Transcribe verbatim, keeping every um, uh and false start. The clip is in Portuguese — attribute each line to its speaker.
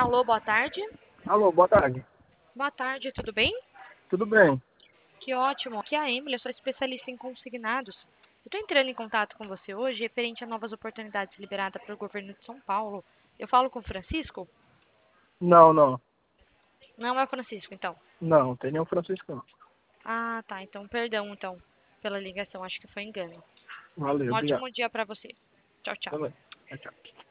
Speaker 1: Alô, boa tarde.
Speaker 2: Alô, boa tarde.
Speaker 1: Boa tarde, tudo bem?
Speaker 2: Tudo bem?
Speaker 1: Que ótimo. Aqui é a Emily, eu sou especialista em consignados. Eu estou entrando em contato com você hoje referente a novas oportunidades liberadas pelo governo de São Paulo. Eu falo com o Francisco?
Speaker 2: Não, não.
Speaker 1: Não é o Francisco, então.
Speaker 2: Não, tem nenhum Francisco não.
Speaker 1: Ah, tá. Então, perdão, então, pela ligação. Acho que foi engano. Um
Speaker 2: Valeu, obrigado.
Speaker 1: ótimo dia para você. Tchau, tchau.
Speaker 2: Também. Tchau, tchau.